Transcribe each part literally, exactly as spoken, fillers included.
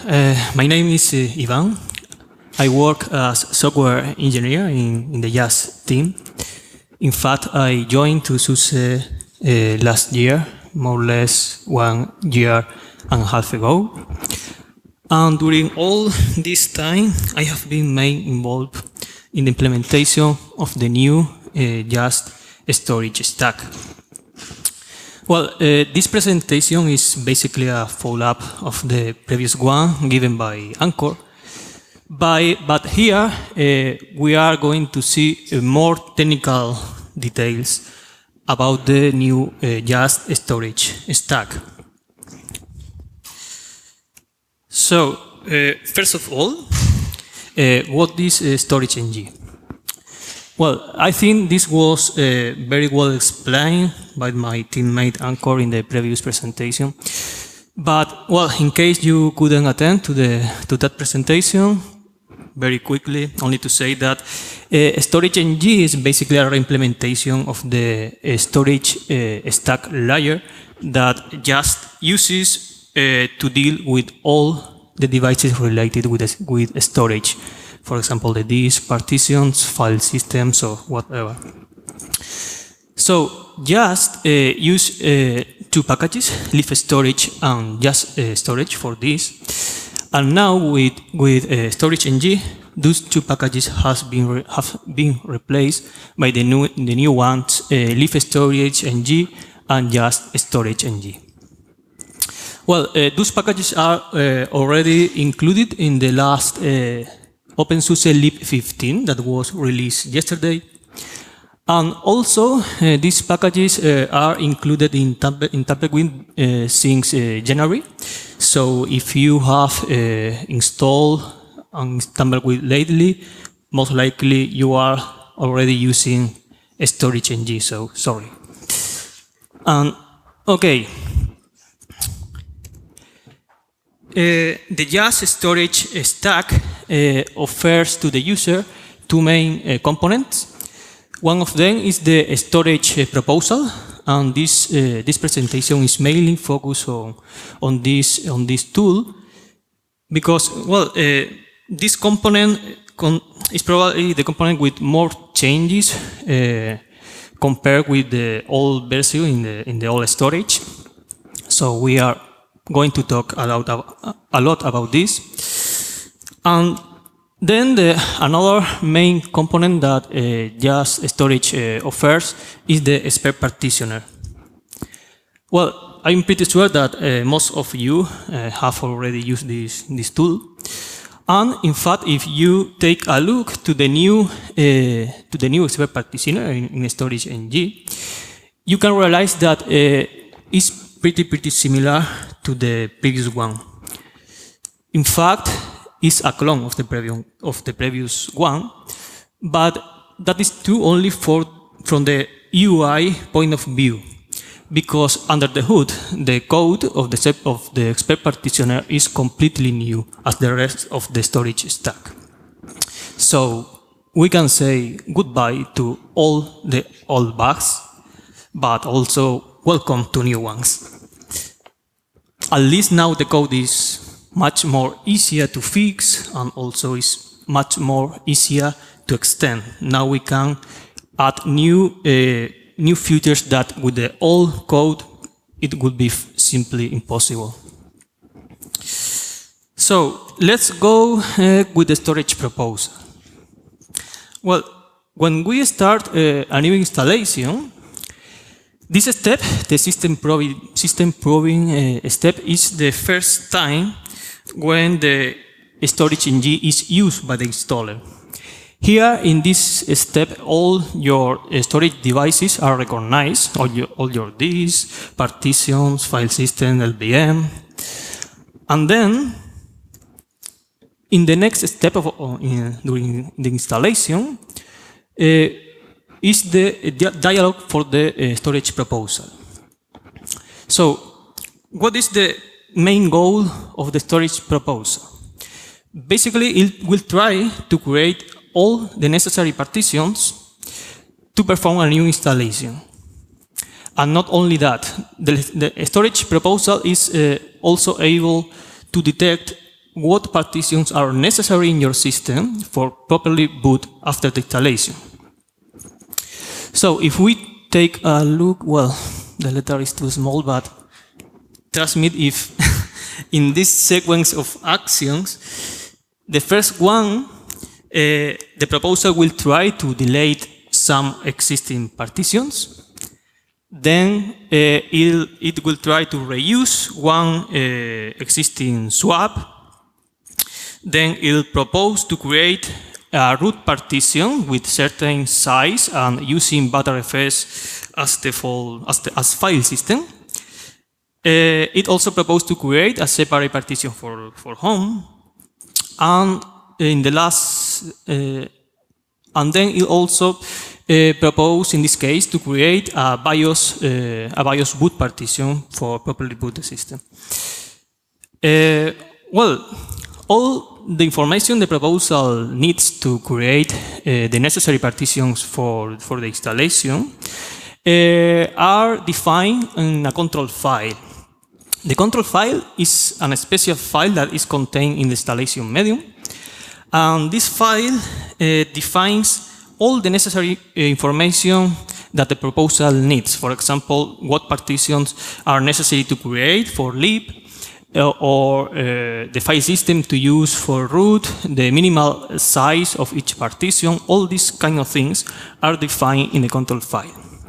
uh, my name is uh, Ivan. I work as software engineer in, in the Just team. In fact, I joined to SUSE uh, last year, more or less one year and a half ago. And during all this time, I have been main involved in the implementation of the new uh, Just storage stack. Well, uh, this presentation is basically a follow-up of the previous one given by Anchor. By, but here uh, we are going to see uh, more technical details about the new uh, Just storage stack. So, uh, first of all, uh, what is uh, storage N G? Well, I think this was uh, very well explained by my teammate Anchor in the previous presentation. But, well, in case you couldn't attend to, the, to that presentation, very quickly, only to say that uh, storage N G is basically a reimplementation of the uh, storage uh, stack layer that just uses uh, to deal with all the devices related with, with storage. For example, the disk, partitions, file systems, or whatever. So just uh, use uh, two packages, Leaf Storage and Just uh, Storage for this. And now with, with uh, Storage N G, those two packages has been re have been replaced by the new, the new ones, uh, Leaf Storage N G and Just Storage N G. Well, uh, those packages are uh, already included in the last uh, OpenSUSE Lib fifteen that was released yesterday. And also, uh, these packages uh, are included in, Tab in Tumbleweed uh, since uh, January. So if you have uh, installed on Tumbleweed lately, most likely you are already using Storage N G, so sorry. And, okay. Uh, the Just storage stack uh, offers to the user two main uh, components. One of them is the storage uh, proposal, and this uh, this presentation is mainly focused on on this on this tool because, well, uh, this component con is probably the component with more changes uh, compared with the old version in the in the old storage. So we are going to talk a lot, a lot about this. And then the, another main component that uh, Just Storage uh, offers is the Expert Partitioner. Well, I'm pretty sure that uh, most of you uh, have already used this, this tool. And in fact, if you take a look to the new, uh, to the new Expert Partitioner in, in Storage N G, you can realize that uh, it's pretty, pretty similar to the previous one. In fact, it's a clone of the previous of the previous one, but that is true only for from the U I point of view, because under the hood, the code of the of the Expert Partitioner is completely new as the rest of the storage stack. So we can say goodbye to all the old bugs, but also welcome to new ones. At least now the code is much more easier to fix and also is much more easier to extend. Now we can add new uh, new features that with the old code it would be simply impossible. So let's go uh, with the storage proposal. Well, when we start uh, a new installation, this step, the system probing, system probing uh, step, is the first time when the Storage N G is used by the installer. Here, in this step, all your uh, storage devices are recognized, all your, all your disks, partitions, file system, L V M. And then, in the next step of, uh, in, during the installation, uh, is the dialog for the uh, storage proposal. So, what is the main goal of the storage proposal? Basically, it will try to create all the necessary partitions to perform a new installation. And not only that, the, the storage proposal is uh, also able to detect what partitions are necessary in your system for properly boot after the installation. So if we take a look, well, the letter is too small, but trust me if in this sequence of actions, the first one, uh, the proposal will try to delete some existing partitions. Then uh, it, it will try to reuse one uh, existing swap. Then it will propose to create a root partition with certain size and using Btrfs as the, full, as, the as file system. Uh, it also proposed to create a separate partition for, for home. And in the last, uh, and then it also uh, proposed in this case to create a BIOS, uh, a BIOS boot partition for properly boot the system. Uh, well, all the information the proposal needs to create uh, the necessary partitions for, for the installation uh, are defined in a control file. The control file is a special file that is contained in the installation medium. And this file uh, defines all the necessary uh, information that the proposal needs. For example, what partitions are necessary to create for lib, uh, or uh, the file system to use for root, the minimal size of each partition. All these kind of things are defined in the control file.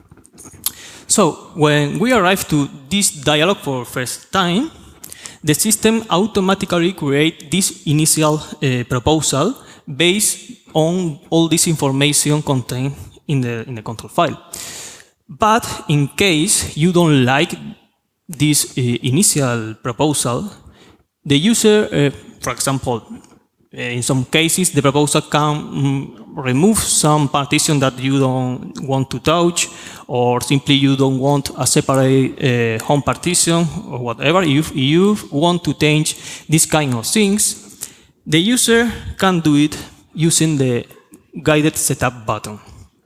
So when we arrive to this dialog for first time, the system automatically creates this initial uh, proposal based on all this information contained in the, in the control file. But in case you don't like this uh, initial proposal, the user, uh, for example, uh, in some cases, the proposal can um, remove some partition that you don't want to touch, or simply you don't want a separate uh, home partition, or whatever. If you want to change this kind of things, the user can do it using the guided setup button.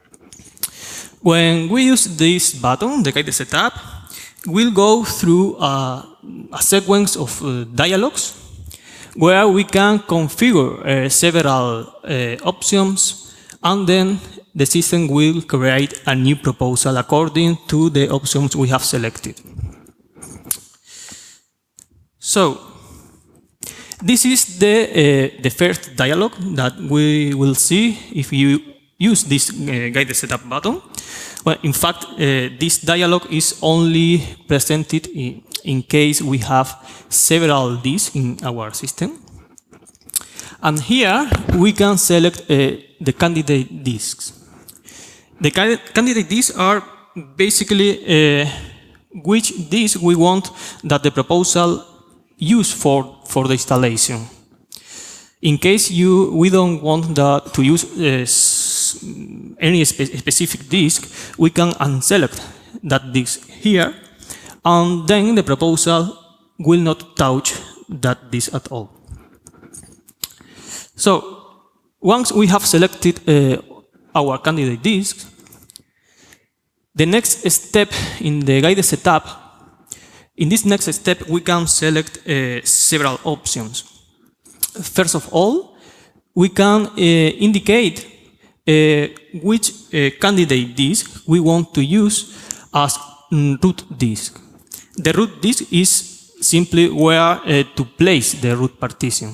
When we use this button, the guided setup, we'll go through a, a sequence of uh, dialogues where we can configure uh, several uh, options, and then the system will create a new proposal according to the options we have selected. So this is the, uh, the first dialog that we will see if you use this uh, guided setup button. Well, in fact, uh, this dialog is only presented in, in case we have several disks in our system. And here we can select uh, the candidate disks. The candidate disks are basically uh, which disk we want that the proposal use for, for the installation. In case you, we don't want the, to use uh, any spe specific disk, we can unselect that disk here, and then the proposal will not touch that disk at all. So once we have selected uh, our candidate disk, the next step in the guided setup, in this next step we can select uh, several options. First of all, we can uh, indicate uh, which uh, candidate disk we want to use as mm, root disk. The root disk is simply where uh, to place the root partition.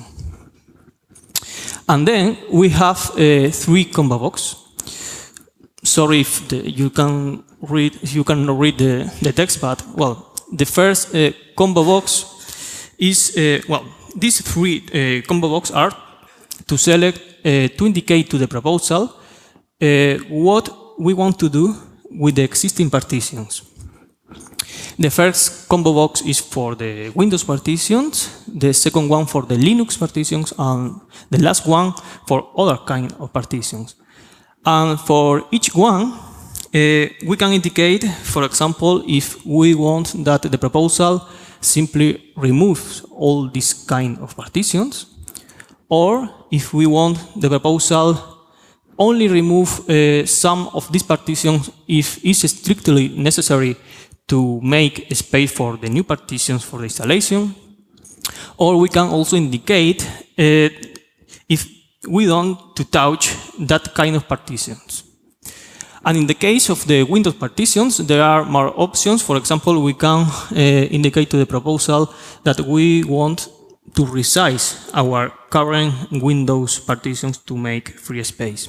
And then we have uh, three combo boxes. Sorry if the, you can read if you can read the, the text, but well, the first uh, combo box is uh, well. These three uh, combo boxes are to select, uh, to indicate to the proposal uh, what we want to do with the existing partitions. The first combo box is for the Windows partitions, the second one for the Linux partitions, and the last one for other kind of partitions. And for each one, uh, we can indicate, for example, if we want that the proposal simply removes all these kind of partitions, or if we want the proposal only remove uh, some of these partitions if it's strictly necessary to make space for the new partitions for the installation, or we can also indicate uh, if we don't to touch that kind of partitions. And in the case of the Windows partitions, there are more options. For example, we can uh, indicate to the proposal that we want to resize our current Windows partitions to make free space.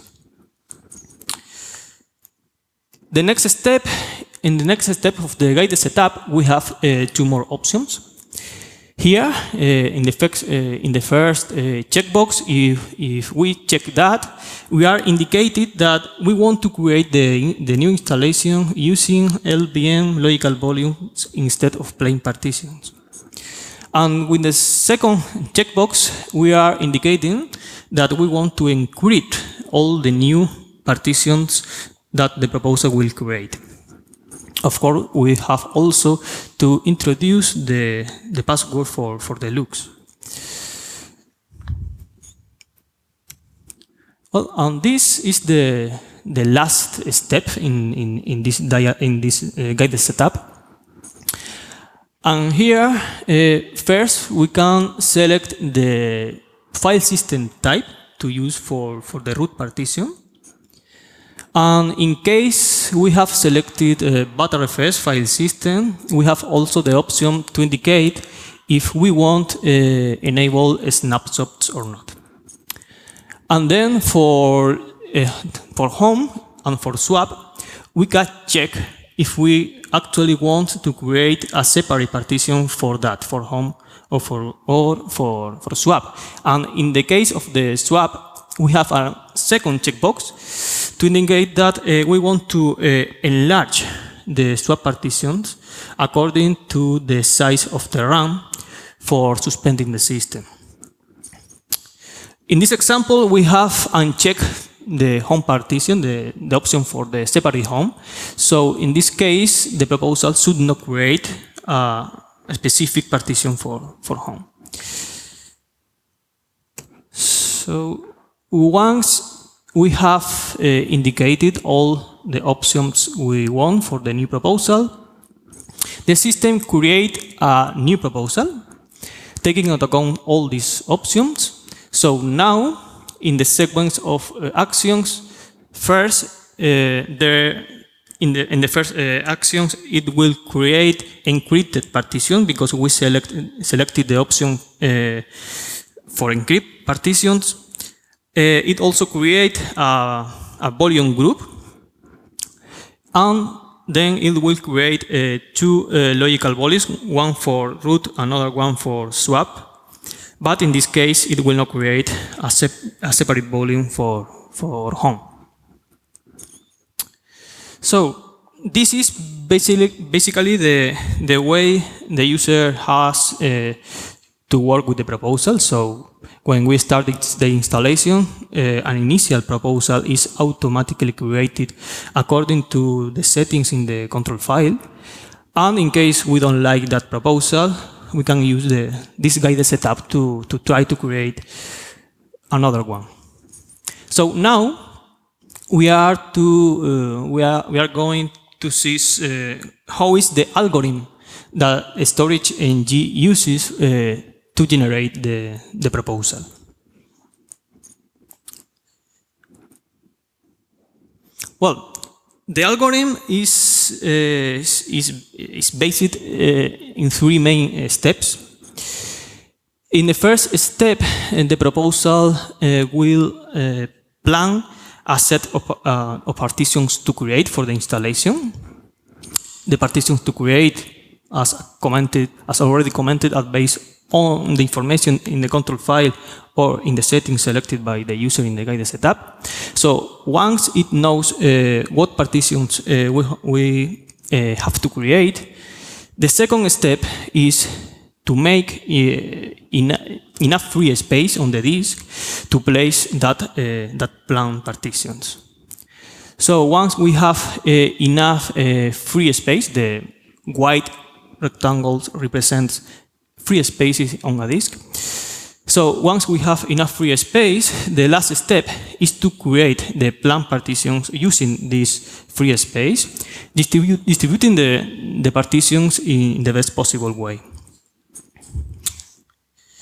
The next step, in the next step of the guided setup, we have uh, two more options. Here, uh, in, the first, uh, in the first uh, checkbox, if, if we check that, we are indicated that we want to create the, the new installation using L V M logical volumes instead of plain partitions. And with the second checkbox, we are indicating that we want to encrypt all the new partitions that the proposal will create. Of course, we have also to introduce the, the password for, for the looks. Well, and this is the, the last step in, in, in this, dia in this uh, guided setup. And here, uh, first, we can select the file system type to use for, for the root partition. And in case we have selected a Btrfs file system, we have also the option to indicate if we want to uh, enable snapshots or not. And then for, uh, for home and for swap, we can check if we actually want to create a separate partition for that, for home or for, or for, for swap. And in the case of the swap, we have a second checkbox to indicate that uh, we want to uh, enlarge the swap partitions according to the size of the RAM for suspending the system. In this example, we have unchecked the home partition, the, the option for the separate home. So in this case, the proposal should not create uh, a specific partition for, for home. So once we have uh, indicated all the options we want for the new proposal, the system creates a new proposal, taking into account all these options. So now, in the sequence of uh, actions, first, uh, there, in the in the first uh, actions, it will create encrypted partition because we select selected the option uh, for encrypt partitions. Uh, it also creates a, a volume group, and then it will create uh, two uh, logical volumes, one for root, another one for swap. But in this case, it will not create a, sep a separate volume for, for home. So this is basically, basically the, the way the user has uh, to work with the proposal. So when we start the installation, uh, an initial proposal is automatically created according to the settings in the control file. And in case we don't like that proposal, we can use the, this guided setup to, to try to create another one. So now we are to uh, we are we are going to see uh, how is the algorithm that Storage N G uses uh, to generate the the proposal. Well, the algorithm is, uh, is, is based uh, in three main uh, steps. In the first step, uh, the proposal uh, will uh, plan a set of, uh, of partitions to create for the installation. The partitions to create, as commented, as already commented, are based on the information in the control file or in the settings selected by the user in the guided setup. So once it knows uh, what partitions uh, we, we uh, have to create, the second step is to make uh, en enough free space on the disk to place that, uh, that planned partitions. So once we have uh, enough uh, free space, the white rectangles represent free spaces on a disk. So once we have enough free space, the last step is to create the planned partitions using this free space, distribute, distributing the, the partitions in the best possible way.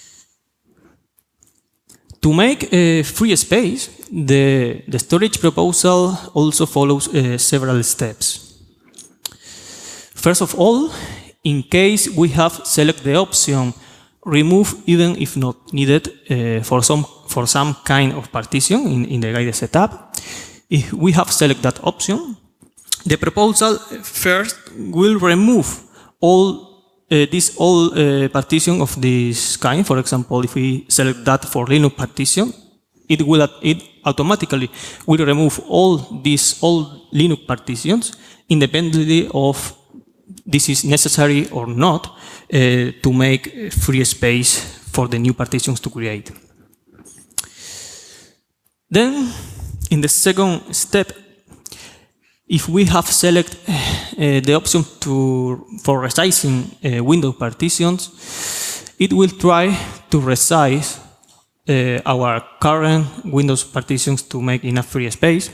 To make a free space, the, the storage proposal also follows uh, several steps. First of all, in case we have selected the option remove even if not needed uh, for some for some kind of partition in, in the guided setup, if we have selected that option, the proposal first will remove all uh, this all uh, partition of this kind. For example, if we select that for Linux partition, it will it automatically will remove all these all Linux partitions independently of this is necessary or not uh, to make free space for the new partitions to create. Then, in the second step, if we have selected uh, the option to, for resizing uh, Windows partitions, it will try to resize uh, our current Windows partitions to make enough free space.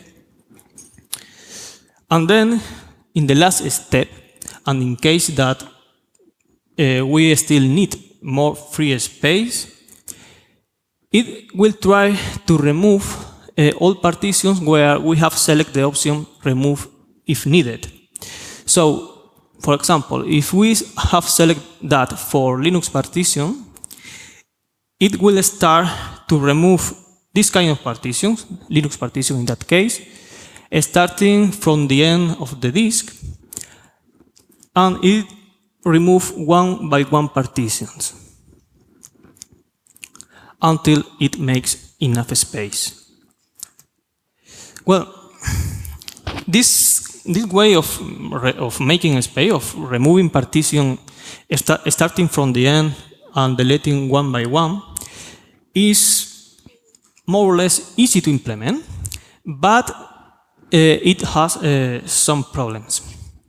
And then, in the last step, and in case that uh, we still need more free space, it will try to remove uh, all partitions where we have selected the option remove if needed. So, for example, if we have selected that for Linux partition, it will start to remove this kind of partitions, Linux partition in that case, starting from the end of the disk, and it remove one by one partitions until it makes enough space. Well, this this way of of making a space, of removing partition, start, starting from the end and deleting one by one, is more or less easy to implement, but uh, it has uh, some problems.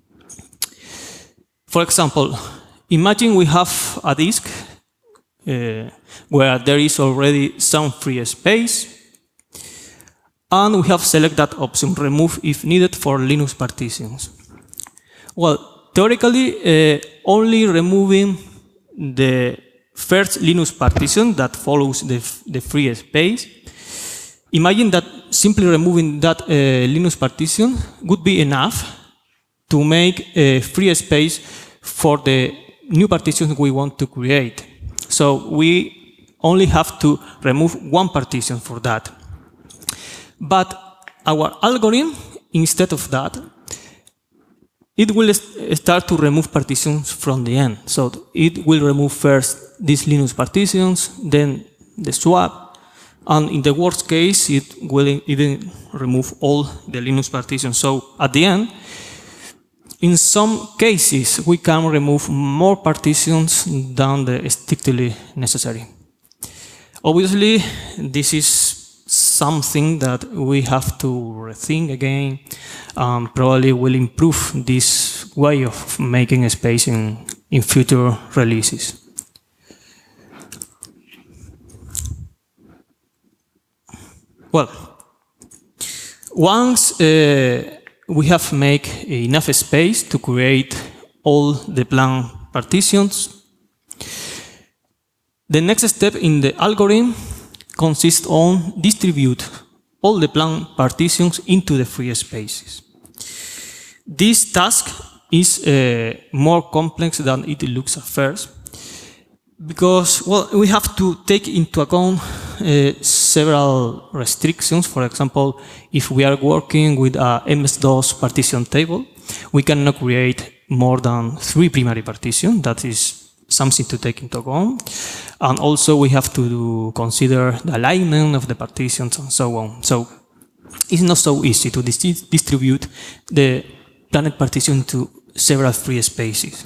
For example, imagine we have a disk uh, where there is already some free space, and we have selected that option, remove if needed for Linux partitions. Well, theoretically, uh, only removing the first Linux partition that follows the, the free space, imagine that simply removing that uh, Linux partition would be enough to make a free space for the new partitions we want to create. So we only have to remove one partition for that. But our algorithm, instead of that, it will start to remove partitions from the end. So it will remove first these Linux partitions, then the swap, and in the worst case, it will even remove all the Linux partitions. So at the end, in some cases, we can remove more partitions than the strictly necessary. Obviously, this is something that we have to rethink again, and probably will improve this way of making a space in, in future releases. Well, once uh, we have made enough space to create all the planned partitions, the next step in the algorithm consists on distribute all the planned partitions into the free spaces. This task is uh, more complex than it looks at first, because, well, we have to take into account uh, several restrictions. For example, if we are working with a M S DOS partition table, we cannot create more than three primary partitions. That is something to take into account. And also we have to do, consider the alignment of the partitions and so on. So it's not so easy to dis distribute the planned partition to several free spaces.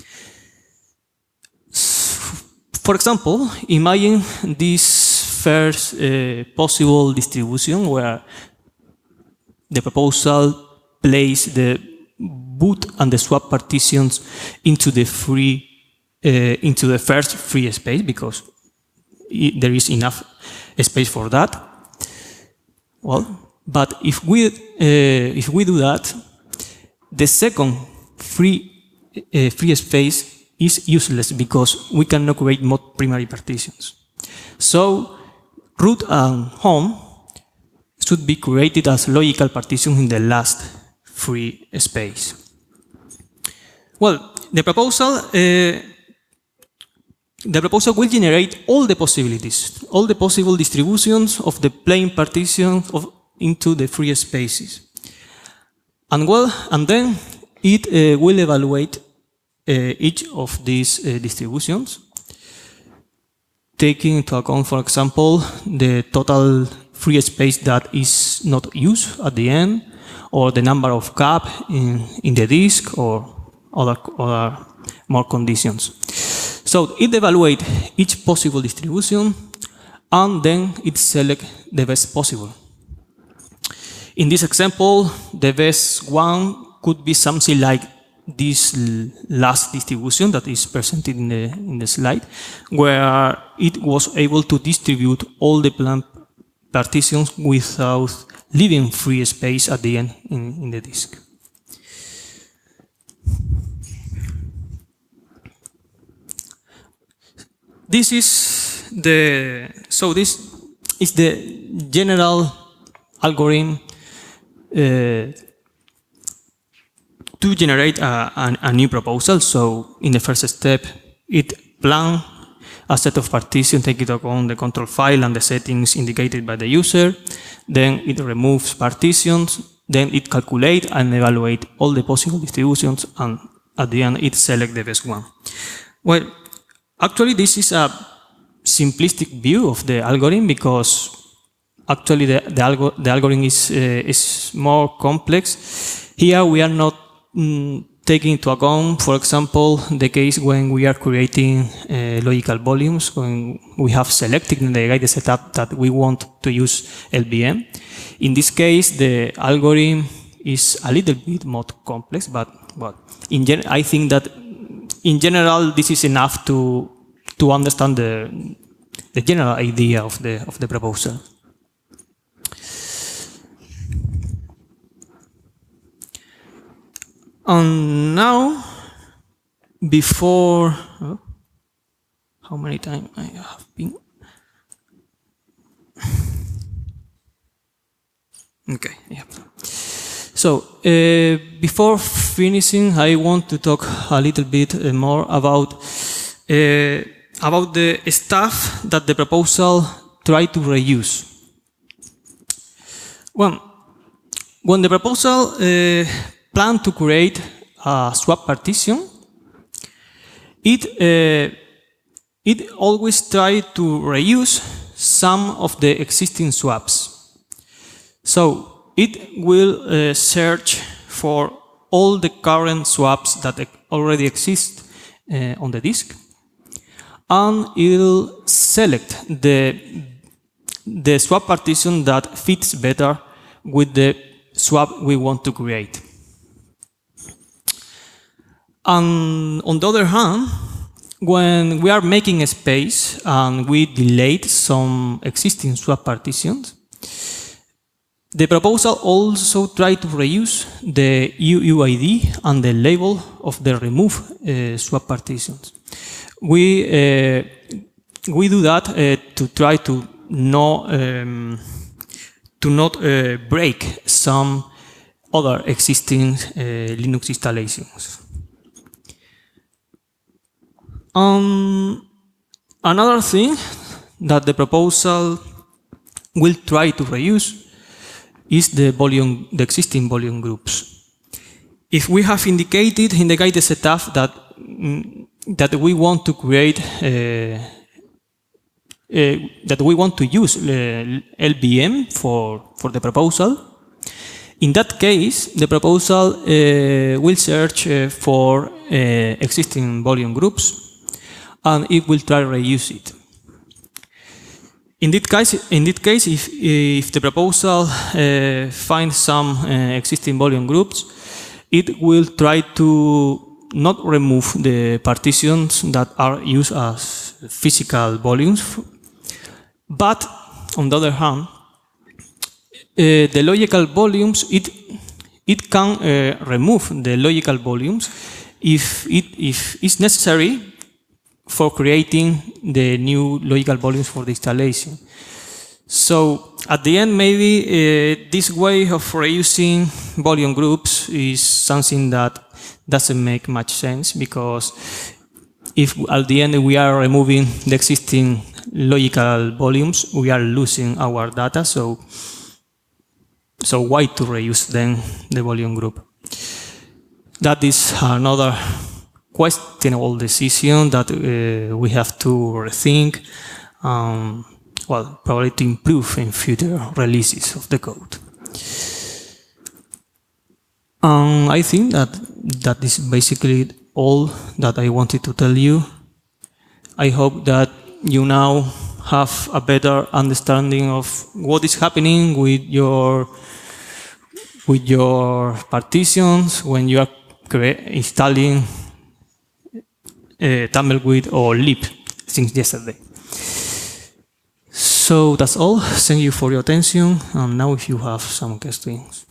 For example, imagine this first uh, possible distribution where the proposal places the boot and the swap partitions into the free, uh, into the first free space, because it, there is enough space for that. Well, but if we uh, if we do that, the second free uh, free space is useless because we cannot create more primary partitions. So root and home should be created as logical partitions in the last free space. Well, the proposal, uh, the proposal will generate all the possibilities, all the possible distributions of the plain partitions of, into the free spaces. And well, and then it uh, will evaluate uh, each of these uh, distributions, taking into account, for example, the total free space that is not used at the end, or the number of gaps in, in the disk, or other, other more conditions. So it evaluates each possible distribution, and then it selects the best possible. In this example, the best one could be something like this last distribution that is presented in the, in the slide, where it was able to distribute all the plan partitions without leaving free space at the end in, in the disk. This is the, so this is the general algorithm uh, to generate a, a, a new proposal. So in the first step, it plans a set of partitions taking into account the control file and the settings indicated by the user. Then it removes partitions. Then it calculates and evaluates all the possible distributions, and at the end, it selects the best one. Well, actually, this is a simplistic view of the algorithm, because actually the, the, algo the algorithm is, uh, is more complex. Here we are not mm, taking into account, for example, the case when we are creating uh, logical volumes, when we have selected in the guided setup that we want to use L B M. In this case, the algorithm is a little bit more complex, but, but in gen I think that in general, this is enough to to understand the the general idea of the of the proposal. And now, before oh, how many times I have been? Okay, yeah. So, uh, before finishing, I want to talk a little bit uh, more about, uh, about the stuff that the proposal tried to reuse. Well, when the proposal uh, planned to create a swap partition, it, uh, it always tried to reuse some of the existing swaps. So it will uh, search for all the current swaps that already exist uh, on the disk, and it will select the, the swap partition that fits better with the swap we want to create. And on the other hand, when we are making a space and we delete some existing swap partitions, the proposal also tries to reuse the U U I D and the label of the remove uh, swap partitions. We, uh, we do that uh, to try to, no, um, to not uh, break some other existing uh, Linux installations. Um, another thing that the proposal will try to reuse is the volume, the existing volume groups. If we have indicated in the guided setup that mm, that we want to create, uh, uh, that we want to use uh, L B M for for the proposal, in that case, the proposal uh, will search uh, for uh, existing volume groups, and it will try to reuse it. In this case, in this case if, if the proposal uh, finds some uh, existing volume groups, it will try to not remove the partitions that are used as physical volumes, but on the other hand, uh, the logical volumes, it, it can uh, remove the logical volumes if it if it's necessary for creating the new logical volumes for the installation. So at the end, maybe uh, this way of reusing volume groups is something that doesn't make much sense, because if at the end we are removing the existing logical volumes, we are losing our data. So, so why to reuse then the volume group? That is another questionable decision that uh, we have to rethink. Um, well, probably to improve in future releases of the code. Um, I think that that is basically all that I wanted to tell you. I hope that you now have a better understanding of what is happening with your with your partitions when you are installing uh, Tumbleweed or Leap since yesterday. So that's all. Thank you for your attention. And now if you have some questions.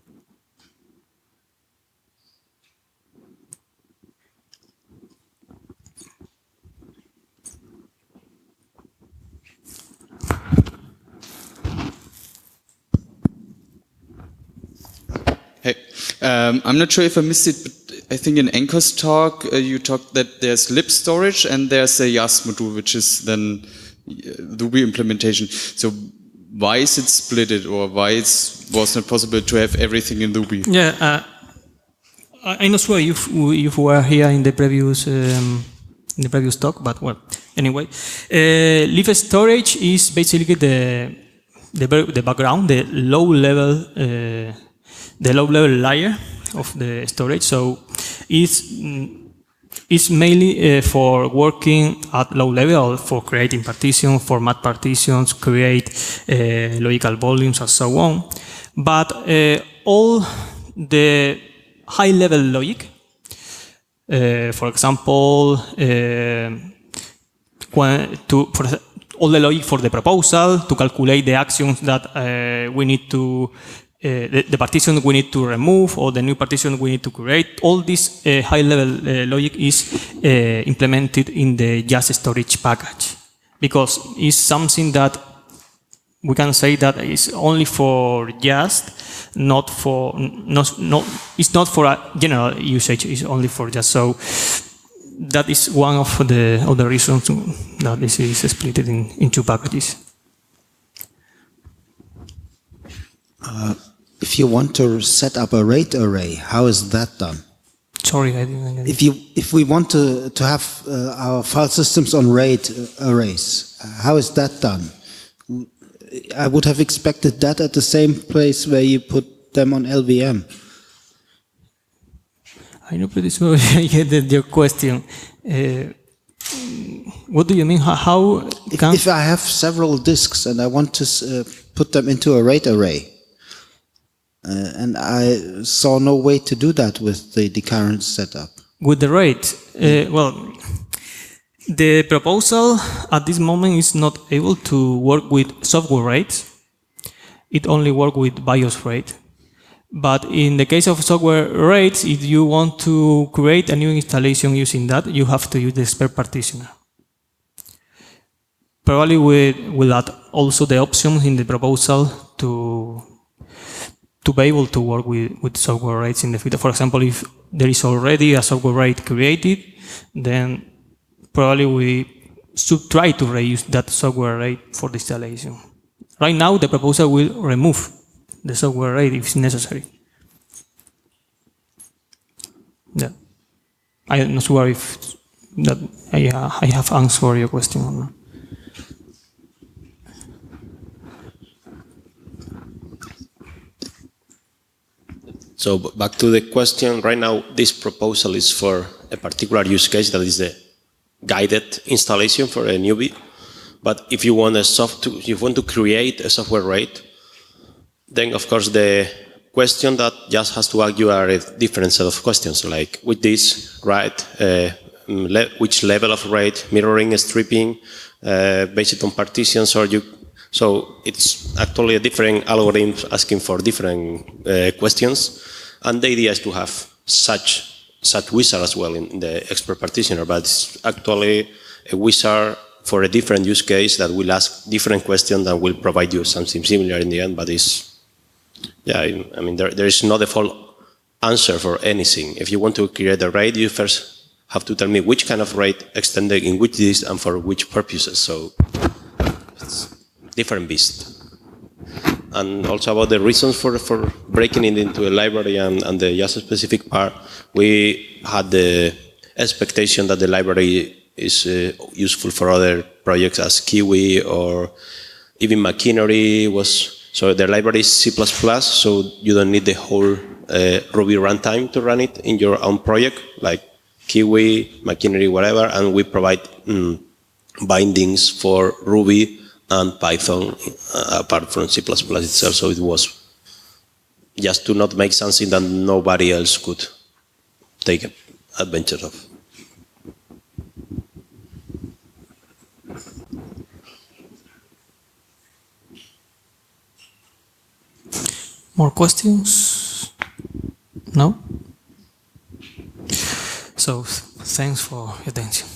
Hey, um, I'm not sure if I missed it, but I think in Anchor's talk, uh, you talked that there's lib storage and there's a Yast module, which is then the Ruby implementation. So why is it splitted, or why it was not possible to have everything in Ruby? Yeah, uh, I'm not sure if you were here in the previous um, in the previous talk, but well, anyway, uh, lib storage is basically the the, the background, the low level, uh, the low level layer of the storage. So it's It's mainly uh, for working at low level, for creating partitions, format partitions, create uh, logical volumes, and so on. But uh, all the high-level logic, uh, for example, uh, when to, for all the logic for the proposal, to calculate the actions that uh, we need to Uh, the, the partition we need to remove, or the new partition we need to create, all this uh, high-level uh, logic is uh, implemented in the Yast storage package, because it's something that we can say that is only for Yast, not for not, not it's not for a general usage. It's only for Yast. So that is one of the other reasons that this is split in, in two packages. Uh, if you want to set up a rate array, how is that done? Sorry, I didn't get it. If you if we want to to have uh, our file systems on rate arrays, how is that done? I would have expected that at the same place where you put them on L V M. I know pretty sure I get your question. Uh, what do you mean? How, how if, can if I have several disks and I want to uh, put them into a rate array, uh, and I saw no way to do that with the, the current setup. With the rate, uh, well, the proposal at this moment is not able to work with software rates. It only works with BIOS rate. But in the case of software rates, if you want to create a new installation using that, you have to use the spare partitioner. Probably we will add also the option in the proposal to to be able to work with, with software rates in the future. For example, if there is already a software rate created, then probably we should try to reuse that software rate for the installation. Right now, the proposal will remove the software rate if it's necessary. Yeah. I'm not sure if that I, uh, I have answered your question or not. So back to the question, right now this proposal is for a particular use case, that is the guided installation for a newbie. But if you want a soft to, if you want to create a software rate, then of course the question that just has to argue are a different set of questions, like with this, right, uh, le which level of rate, mirroring, stripping, uh, based on partitions, or you. So it's actually a different algorithm asking for different uh, questions, and the idea is to have such such wizard as well in, in the expert partitioner, but it's actually a wizard for a different use case that will ask different questions and will provide you something similar in the end, but it's, yeah, I, I mean, there, there is no default answer for anything. If you want to create a RAID, you first have to tell me which kind of RAID extended in which disk and for which purposes, so it's different beast. And also about the reasons for, for breaking it into a library and, and the just specific part, we had the expectation that the library is uh, useful for other projects as Kiwi or even Machinery was, so the library is C plus plus, so you don't need the whole uh, Ruby runtime to run it in your own project, like Kiwi, Machinery, whatever, and we provide mm, bindings for Ruby and Python uh, apart from C plus plus itself, so it was just to not make something that nobody else could take advantage of. More questions? No? So, thanks for your attention.